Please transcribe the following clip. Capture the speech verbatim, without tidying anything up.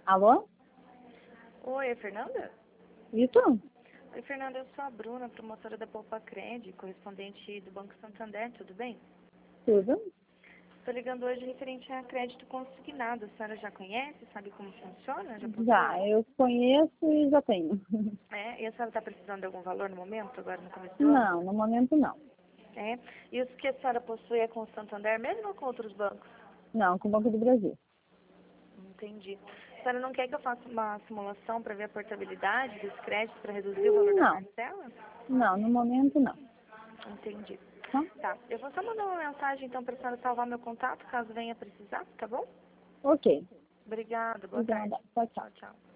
Alô? Oi, é Fernanda? Isso? Oi, Fernanda, eu sou a Bruna, promotora da Poupa Cred, correspondente do Banco Santander, tudo bem? Tudo? Estou ligando hoje referente a crédito consignado. A senhora já conhece, sabe como funciona? Já Já, possui? eu conheço e já tenho. É, e a senhora está precisando de algum valor no momento, agora no começo do ano? Não, no momento não. É. E os que a senhora possui é com o Santander mesmo ou com outros bancos? Não, com o Banco do Brasil. Entendi. A senhora não quer que eu faça uma simulação para ver a portabilidade dos créditos para reduzir o valor da Não, parcela? não, no momento não. Entendi. Tá? Tá, eu vou só mandar uma mensagem então para a senhora salvar meu contato, caso venha precisar, tá bom? Ok. Obrigada, boa tarde. Obrigada. Tchau, tchau. Tchau, tchau.